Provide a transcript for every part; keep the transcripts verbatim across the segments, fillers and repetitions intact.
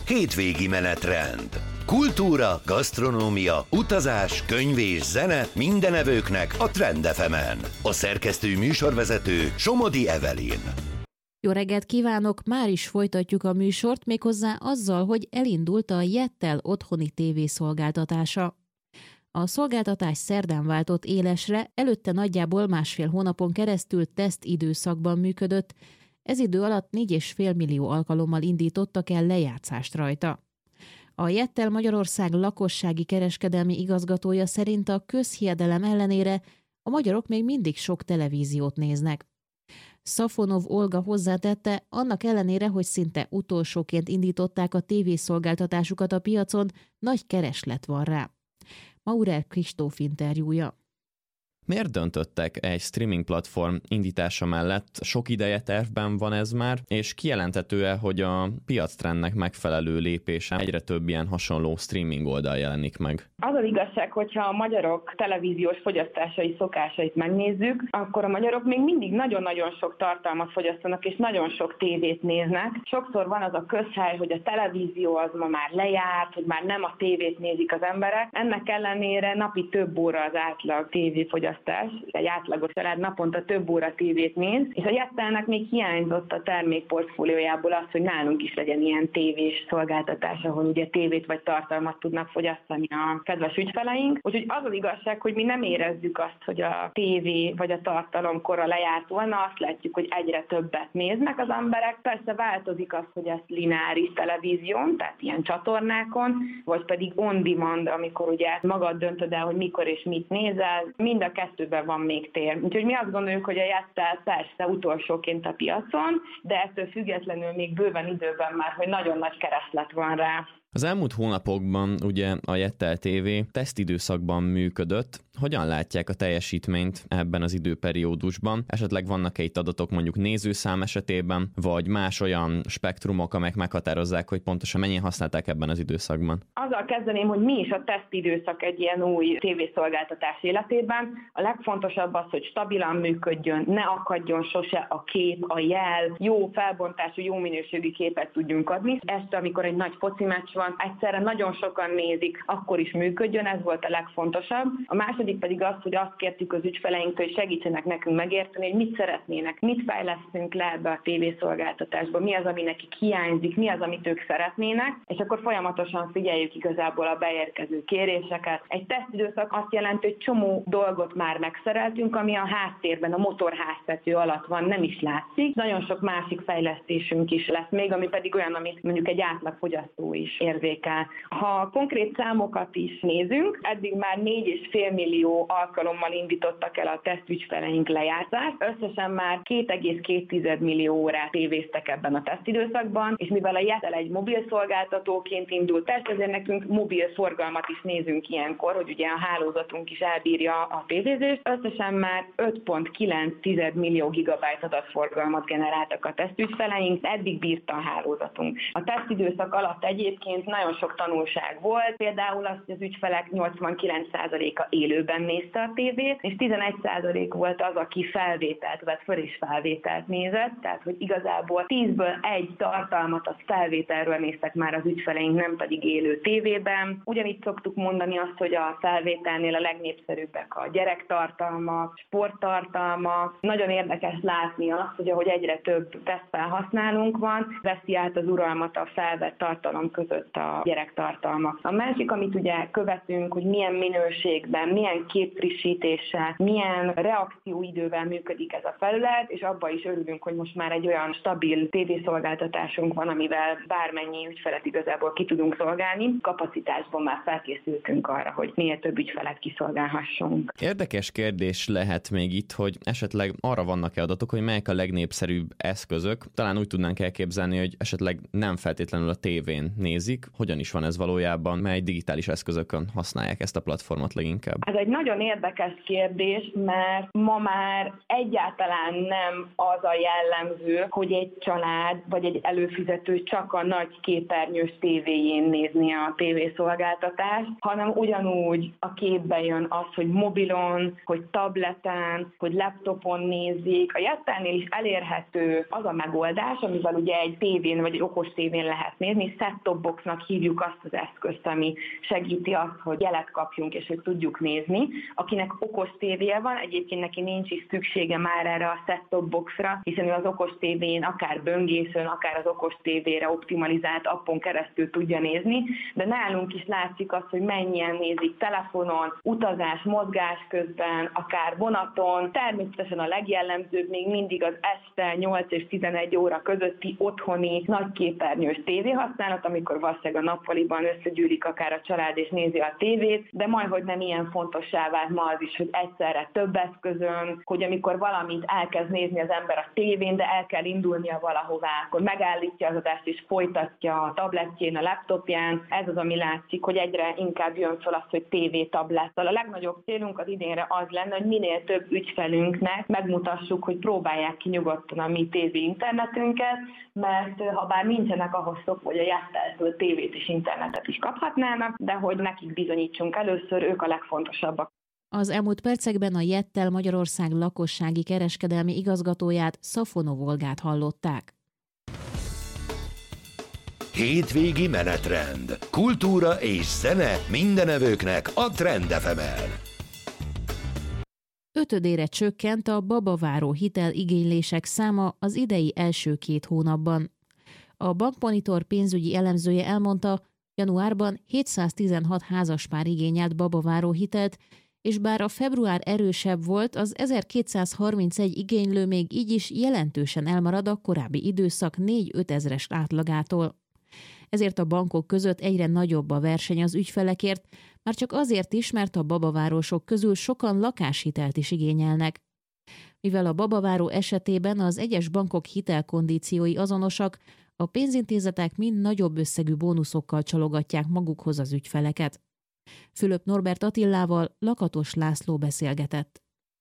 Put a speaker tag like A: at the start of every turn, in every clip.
A: Hétvégi menetrend. Kultúra, gasztronómia, utazás, könyv és zene mindenevőknek a Trend ef emen. A szerkesztő műsorvezető Somodi Evelyn.
B: Jó reggelt kívánok! Már is folytatjuk a műsort, méghozzá azzal, hogy elindult a Jettel otthoni tévészolgáltatása. A szolgáltatás szerdán váltott élesre, előtte nagyjából másfél hónapon keresztül tesztidőszakban működött, ez idő alatt négy és fél millió alkalommal indítottak el lejátszást rajta. A Jettel Magyarország lakossági kereskedelmi igazgatója szerint a közhiedelem ellenére a magyarok még mindig sok televíziót néznek. Szafonov Olga hozzátette, annak ellenére, hogy szinte utolsóként indították a tévészolgáltatásukat a piacon, nagy kereslet van rá. Maurer Kristóf interjúja.
C: Miért döntöttek egy streaming platform indítása mellett? Sok ideje tervben van ez már, és kijelentető-e, hogy a piactrendnek megfelelő lépése egyre több ilyen hasonló streaming oldal jelenik meg?
D: Az az igazság, hogyha a magyarok televíziós fogyasztásai szokásait megnézzük, akkor a magyarok még mindig nagyon-nagyon sok tartalmat fogyasztanak, és nagyon sok tévét néznek. Sokszor van az a közhely, hogy a televízió az ma már lejárt, hogy már nem a tévét nézik az emberek. Ennek ellenére napi több óra az átlag tévéfogyasztás. Egy átlagos család naponta több óra tévét néz, és a Jettelnek még hiányzott a termékportfóliójából az, hogy nálunk is legyen ilyen tévés szolgáltatás, ahol ugye tévét vagy tartalmat tudnak fogyasztani a kedves ügyfeleink. Úgyhogy az az igazság, hogy mi nem érezzük azt, hogy a tévé vagy a tartalom kora lejárt volna, azt látjuk, hogy egyre többet néznek az emberek. Persze változik az, hogy ezt lineáris televízión, tehát ilyen csatornákon, vagy pedig on demand, amikor ugye magad döntöd el, hogy mikor és mit nézel, mind a kettőben van még tér. Úgyhogy mi azt gondoljuk, hogy a Jettel persze utolsóként a piacon, de ettől függetlenül még bőven időben már, hogy nagyon nagy kereslet van rá.
C: Az elmúlt hónapokban ugye a Jettel té vé tesztidőszakban működött. Hogyan látják a teljesítményt ebben az időperiódusban? Esetleg vannak-e itt adatok mondjuk nézőszám esetében, vagy más olyan spektrumok, amelyek meghatározzák, hogy pontosan mennyien használták ebben az időszakban?
D: Azzal kezdeném, hogy mi is a tesztidőszak egy ilyen új tévészolgáltatás életében. A legfontosabb az, hogy stabilan működjön, ne akadjon sose a kép, a jel, jó felbontású, jó minőségű képet tudjunk adni. Este, amikor egy nagy foci meccs van, egyszerre nagyon sokan nézik, akkor is működjön, ez volt a legfontosabb. A második pedig az, hogy azt kértük az ügyfeleinktől, hogy segítsenek nekünk megérteni, hogy mit szeretnének, mit fejlesztünk le ebbe a tévészolgáltatásba, mi az, ami nekik hiányzik, mi az, amit ők szeretnének, és akkor folyamatosan figyeljük igazából a beérkező kéréseket. Egy tesztidőszak azt jelenti, hogy csomó dolgot már megszereltünk, ami a háttérben, a motorháztető alatt van, nem is látszik. Nagyon sok másik fejlesztésünk is lesz még, ami pedig olyan, amit mondjuk egy átlagfogyasztó is érzékel. Ha konkrét számokat is nézünk, eddig már négy és fél millió alkalommal indítottak el a tesztügyfeleink lejátszást, összesen már két egész két millió órát tévéztek ebben a tesztidőszakban, és mivel a Jettel egy mobil szolgáltatóként indult test, ezért nekünk mobil forgalmat is nézünk ilyenkor, hogy ugye a hálózatunk is elbírja a tévézést. Összesen már öt egész kilenc millió gigabyte adatforgalmat generáltak a tesztügyfeleink, eddig bírta a hálózatunk. A tesztidőszak alatt egyébként nagyon sok tanulság volt, például az, hogy az ügyfelek nyolcvankilenc százaléka élőben nézte a tévét, és tizenegy százalék volt az, aki felvételt vett föl és felvételt nézett, tehát hogy igazából tízből egy tartalmat az felvételről néztek már az ügyfeleink, nem pedig élő tévében. Ugyanígy szoktuk mondani azt, hogy a felvételnél a legnépszerűbbek a gyerektartalmak, sporttartalmak. Nagyon érdekes látni azt, hogy ahogy egyre több tesztfelhasználónk van, veszi át az uralmat a felvett tartalom között a gyerektartalmak. A másik, amit ugye követünk, hogy milyen minőségben, milyen képfrissítéssel, milyen reakcióidővel működik ez a felület, és abban is örülünk, hogy most már egy olyan stabil tévészolgáltatásunk van, amivel bármennyi ügyfelet igazából ki tudunk szolgálni. Kapacitásban már felkészültünk arra, hogy minél több ügyfelet kiszolgálhassunk.
C: Érdekes kérdés lehet még itt, hogy esetleg arra vannak-e adatok, hogy melyek a legnépszerűbb eszközök. Talán úgy tudnánk elképzelni, hogy esetleg nem feltétlenül a tévén nézik, működik, hogyan is van ez valójában, mely digitális eszközökön használják ezt a platformot leginkább?
D: Ez egy nagyon érdekes kérdés, mert ma már egyáltalán nem az a jellemző, hogy egy család vagy egy előfizető csak a nagy képernyős tévéjén nézni a tévészolgáltatást, hanem ugyanúgy a képbe jön az, hogy mobilon, hogy tableten, hogy laptopon nézik. A Jettelnél is elérhető az a megoldás, amivel ugye egy tévén vagy egy okos tévén lehet nézni. Set-top boxnak hívjuk azt az eszközt, ami segíti azt, hogy jelet kapjunk és hogy tudjuk nézni. Akinek okos tévéje van, egyébként neki nincs is szüksége már erre a set-top boxra, hiszen ő az okos tévén akár böngészőn, akár az okos tévére optimalizált appon keresztül tudja nézni, de nálunk is látszik azt, hogy mennyien nézik telefonon, utazás, mozgás közben, akár vonaton. Természetesen a legjellemzőbb még mindig az este nyolc és tizenegy óra közötti otthoni nagyképernyős tévéhasználat, amikor valószínűleg a nappaliban összegyűlik akár a család és nézi a tévét, de majdhogy nem ilyen fontossá vált ma az is, hogy egyszerre több eszközön, hogy amikor valamit elkezd nézni az ember a tévén, de el kell indulnia valahová, akkor megállítja az adást és folytatja a tabletjén, a laptopján. Ez az, ami látszik, hogy egyre inkább jön fel az, hogy tévé, tablet. A legnagyobb célunk az idénre az lenne, hogy minél több ügyfelünknek megmutassuk, hogy próbálják ki nyugodtan a mi tévé internetünket, mert ha bár nincsenek ahhoz szokva, hogy a Jetteltől tévét és internetet is kaphatnának, de hogy nekik bizonyítsunk először, ők a legfontosabbak.
B: Az elmúlt percekben a Jettel Magyarország lakossági kereskedelmi igazgatóját, Szafonov Olgát hallották.
A: Hétvégi menetrend. Kultúra és zene mindenevőknek a Trend ef emen.
B: Ötödére csökkent a babaváró hiteligénylések száma az idei első két hónapban. A Bankmonitor pénzügyi elemzője elmondta, januárban hétszáztizenhat házaspár igényelt babaváró hitelt, és bár a február erősebb volt, az ezerkétszázharmincegy igénylő még így is jelentősen elmarad a korábbi időszak négy-öt ezres átlagától. Ezért a bankok között egyre nagyobb a verseny az ügyfelekért, már csak azért is, mert a babavárosok közül sokan lakáshitelt is igényelnek. Mivel a babaváró esetében az egyes bankok hitelkondíciói azonosak, a pénzintézetek mind nagyobb összegű bónuszokkal csalogatják magukhoz az ügyfeleket. Fülöp Norbert Attilával Lakatos László beszélgetett.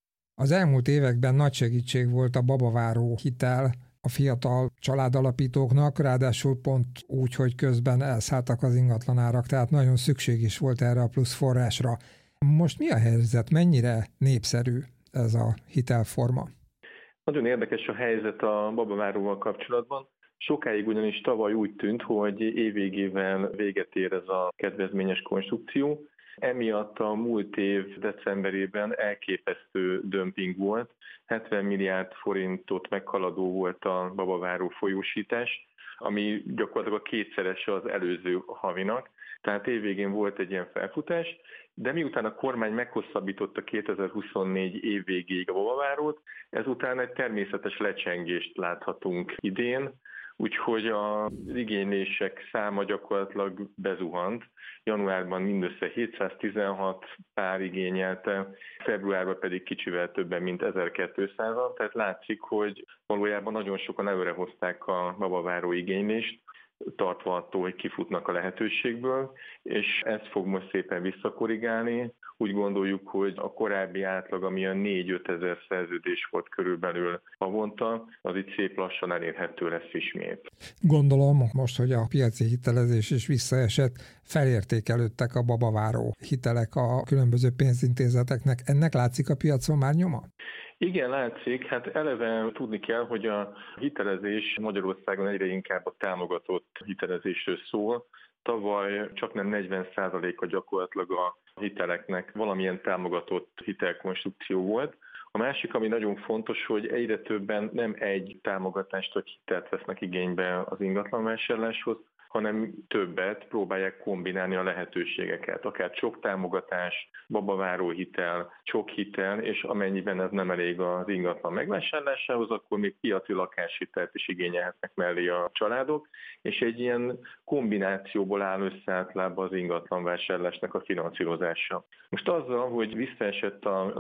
E: Az elmúlt években nagy segítség volt a babaváró hitel a fiatal családalapítóknak, ráadásul pont úgy, hogy közben elszálltak az ingatlanárak, tehát nagyon szükség is volt erre a plusz forrásra. Most mi a helyzet? Mennyire népszerű ez a hitelforma?
F: Nagyon érdekes a helyzet a babaváróval kapcsolatban. Sokáig ugyanis tavaly úgy tűnt, hogy évvégével véget ér ez a kedvezményes konstrukció. Emiatt a múlt év decemberében elképesztő dömping volt, hetven milliárd forintot meghaladó volt a babaváró folyósítás, ami gyakorlatilag a kétszerese az előző havinak. Tehát évvégén volt egy ilyen felfutás, de miután a kormány meghosszabbította kétezer-huszonnégy év végéig a babavárót, ezután egy természetes lecsengést láthatunk idén, úgyhogy az igénylések száma gyakorlatilag bezuhant. Januárban mindössze hétszáztizenhat pár igényelte, februárban pedig kicsivel többen, mint ezerkétszázan, tehát látszik, hogy valójában nagyon sokan előrehozták a babaváró igénylést, tartva attól, hogy kifutnak a lehetőségből, és ez fog most szépen visszakorrigálni. Úgy gondoljuk, hogy a korábbi átlag, ami a négy-öt ezer szerződés volt körülbelül havonta, az itt szép lassan elérhető lesz ismét.
E: Gondolom most, hogy a piaci hitelezés is visszaesett, felértékelődtek a babaváró hitelek a különböző pénzintézeteknek. Ennek látszik a piacon már nyoma?
F: Igen, látszik. Hát eleve tudni kell, hogy a hitelezés Magyarországon egyre inkább a támogatott hitelezésről szól. Tavaly csaknem negyven százaléka gyakorlatilag a hiteleknek valamilyen támogatott hitelkonstrukció volt. A másik, ami nagyon fontos, hogy egyre többen nem egy támogatást vagy hitelt vesznek igénybe az ingatlanvásárláshoz, hanem többet próbálják kombinálni a lehetőségeket, akár csok támogatás, babaváró hitel, csok hitel, és amennyiben ez nem elég az ingatlan megvásárlásához, akkor még piaci lakáshitelt is igényelhetnek mellé a családok, és egy ilyen kombinációból áll össze általában az ingatlanvásárlásnak a finanszírozása. Most azzal, hogy visszaesett a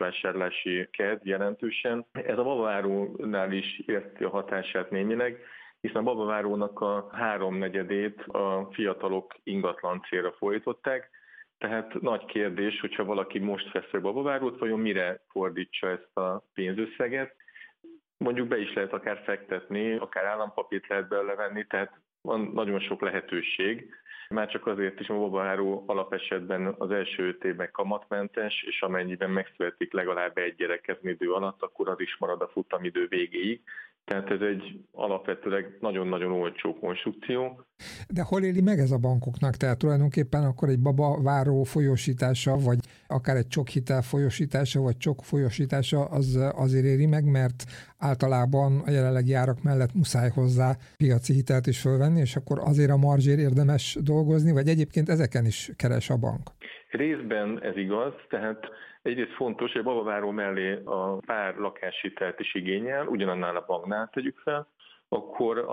F: lakásvásárlási kedv jelentősen, ez a babavárónál is érti a hatását némileg, hiszen a babavárónak a háromnegyedét a fiatalok ingatlan célra fordították, tehát nagy kérdés, hogyha valaki most vesz egy babavárót, vajon mire fordítsa ezt a pénzösszeget. Mondjuk be is lehet akár fektetni, akár állampapírt lehet belőle venni, tehát van nagyon sok lehetőség. Már csak azért is a babaváró alapesetben az első öt évben kamatmentes, és amennyiben megszületik legalább egy gyerek ezen idő alatt, akkor az is marad a futamidő végéig. Tehát ez egy alapvetőleg nagyon-nagyon olcsó konstrukció.
E: De hol éli meg ez a bankoknak? Tehát tulajdonképpen akkor egy babaváró folyósítása, vagy akár egy csokhitel folyósítása, vagy csok folyósítása az azért éri meg, mert általában a jelenlegi árak mellett muszáj hozzá piaci hitelt is fölvenni, és akkor azért a marzsért érdemes dolgozni, vagy egyébként ezeken is keres a bank?
F: Részben ez igaz, tehát egyrészt fontos, hogy a babaváró mellé a pár lakáshitelt is igényel, ugyanannál a banknál tegyük fel, akkor a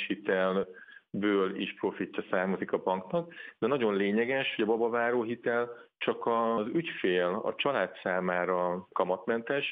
F: lakáshitelből is profitja származik a banknak, de nagyon lényeges, hogy a babaváró hitel csak az ügyfél, a család számára kamatmentes,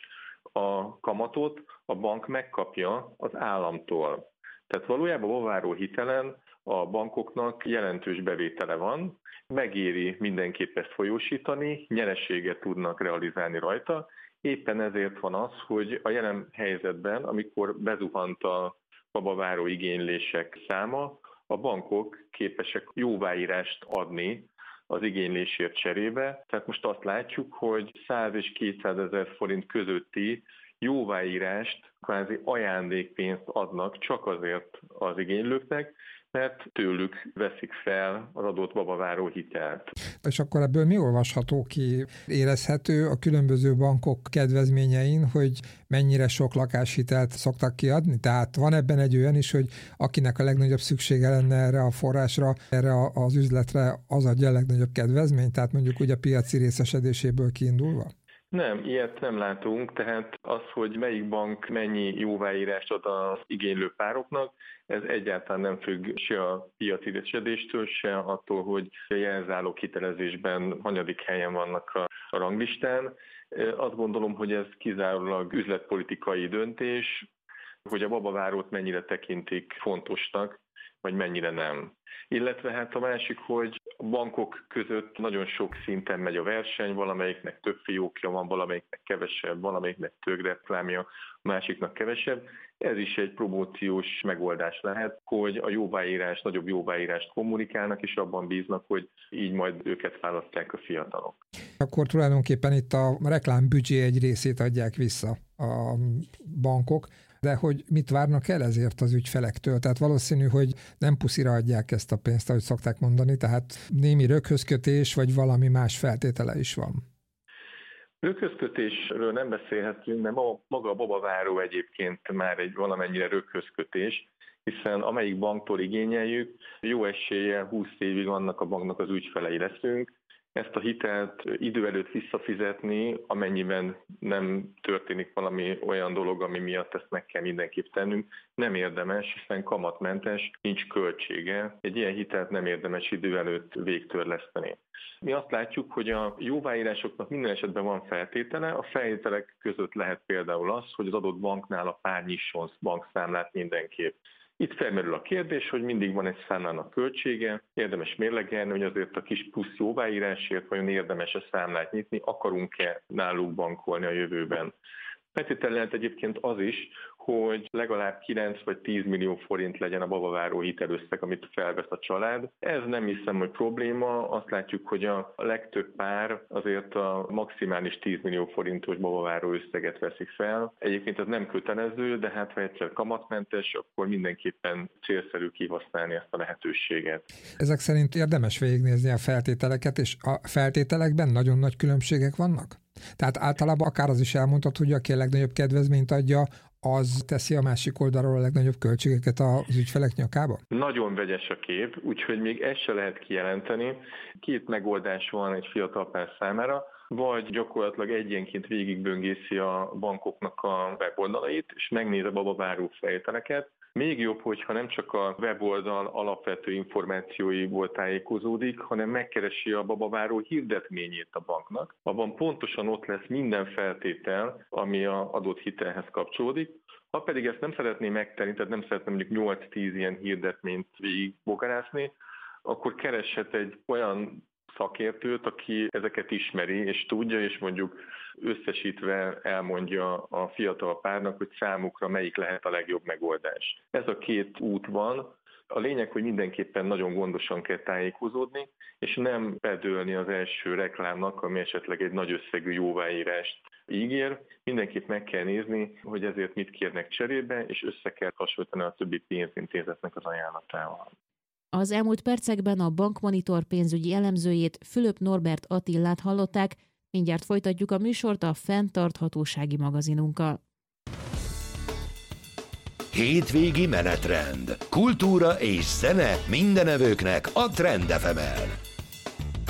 F: a kamatot a bank megkapja az államtól. Tehát valójában a babaváró hitelen a bankoknak jelentős bevétele van, megéri mindenképp ezt folyósítani, nyereséget tudnak realizálni rajta. Éppen ezért van az, hogy a jelen helyzetben, amikor bezuhant a babaváró igénylések száma, a bankok képesek jóváírást adni az igénylésért cserébe. Tehát most azt látjuk, hogy száz és kétszázezer forint közötti jóváírást, kvázi ajándékpénzt adnak csak azért az igénylőknek, mert tőlük veszik fel az adott babaváró hitelt.
E: És akkor ebből mi olvasható ki? Érezhető a különböző bankok kedvezményein, hogy mennyire sok lakáshitelt szoktak kiadni? Tehát van ebben egy olyan is, hogy akinek a legnagyobb szüksége lenne erre a forrásra, erre az üzletre, az adja a legnagyobb kedvezményt? Tehát mondjuk úgy a piaci részesedéséből kiindulva?
F: Nem, ilyet nem látunk, tehát az, hogy melyik bank mennyi jóváírást ad az igénylő pároknak, ez egyáltalán nem függ se a piaci részesedéstől, se attól, hogy a jelzálók hitelezésben hanyadik helyen vannak a, a ranglistán. Azt gondolom, hogy ez kizárólag üzletpolitikai döntés, hogy a babavárót mennyire tekintik fontosnak, vagy mennyire nem. Illetve hát a másik, hogy a bankok között nagyon sok szinten megy a verseny, valamelyiknek több fiókja van, valamelyiknek kevesebb, valamelyiknek több reklámja, a másiknak kevesebb. Ez is egy promóciós megoldás lehet, hogy a jóváírás, nagyobb jóváírást kommunikálnak, és abban bíznak, hogy így majd őket választják a fiatalok.
E: Akkor tulajdonképpen itt a reklámbüdzsé egy részét adják vissza a bankok, de hogy mit várnak el ezért az ügyfelektől? Tehát valószínű, hogy nem puszira adják ezt a pénzt, ahogy szokták mondani, tehát némi röghözkötés, vagy valami más feltétele is van.
F: Röghözkötésről nem beszélhetünk, mert maga a babaváró egyébként már egy valamennyire röghözkötés, hiszen amelyik banktól igényeljük, jó eséllyel húsz évig annak a banknak az ügyfelei leszünk. Ezt a hitelt idő előtt visszafizetni, amennyiben nem történik valami olyan dolog, ami miatt ezt meg kell mindenképp tennünk, nem érdemes, hiszen kamatmentes, nincs költsége. Egy ilyen hitelt nem érdemes idő előtt végtörleszteni. Mi azt látjuk, hogy a jóváírásoknak minden esetben van feltétele. A feltételek között lehet például az, hogy az adott banknál a pár nyisson bankszámlát mindenképp. Itt felmerül a kérdés, hogy mindig van egy számlának költsége, érdemes mérlegelni, hogy azért a kis plusz jóváírásért vajon érdemes a számlát nyitni, akarunk-e náluk bankolni a jövőben. Feltétel lehet egyébként az is, hogy legalább kilenc vagy tíz millió forint legyen a babaváró hitelösszeg, amit felvesz a család. Ez nem hiszem, hogy probléma. Azt látjuk, hogy a legtöbb pár azért a maximális tíz millió forintos babaváró összeget veszik fel. Egyébként ez nem kötelező, de hát ha egyszer kamatmentes, akkor mindenképpen célszerű kihasználni ezt a lehetőséget.
E: Ezek szerint érdemes végignézni a feltételeket, és a feltételekben nagyon nagy különbségek vannak? Tehát általában akár az is elmondhat, hogy aki a legnagyobb kedvezményt adja, az teszi a másik oldalról a legnagyobb költségeket az ügyfelek nyakába?
F: Nagyon vegyes a kép, úgyhogy még ezt se lehet kijelenteni. Két megoldás van egy fiatal pár számára, vagy gyakorlatilag egyenként végigböngészi a bankoknak a weboldalait, és megnéz a babaváró feltételeket. Még jobb, hogyha nem csak a weboldal alapvető információiból tájékozódik, hanem megkeresi a babaváró hirdetményét a banknak. Abban pontosan ott lesz minden feltétel, ami az adott hitelhez kapcsolódik. Ha pedig ezt nem szeretné megtenni, tehát nem szeretne mondjuk nyolc-tíz ilyen hirdetményt végigbogarászni, akkor kereshet egy olyan szakértőt, aki ezeket ismeri és tudja, és mondjuk összesítve elmondja a fiatal párnak, hogy számukra melyik lehet a legjobb megoldás. Ez a két út van. A lényeg, hogy mindenképpen nagyon gondosan kell tájékozódni, és nem bedőlni az első reklámnak, ami esetleg egy nagy összegű jóváírást ígér. Mindenképp meg kell nézni, hogy ezért mit kérnek cserébe, és össze kell hasonlítani a többi pénzintézetnek az ajánlatával.
B: Az elmúlt percekben a Bankmonitor pénzügyi elemzőjét, Fülöp Norbert Attillát hallották, mindjárt folytatjuk a műsort a fenntarthatósági magazinunkkal.
A: Hétvégi menetrend. Kultúra és zene mindenevőknek a Trend ef emen.